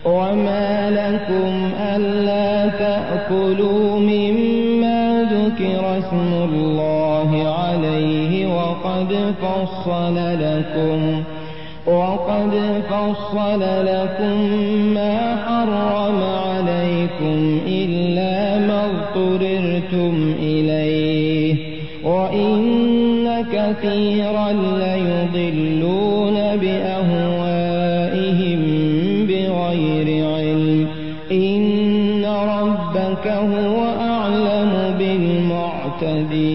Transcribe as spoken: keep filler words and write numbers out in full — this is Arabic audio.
وما لكم ألا تأكلوا مما ذكر اسم الله عليه وقد فصل لكم وقد فصل لكم ما حرم عليكم إلا ما اضطررتم إليه وإن كثيرا ليضلون بأهوائهم بغير علم إن ربك هو أعلم بالمعتدين.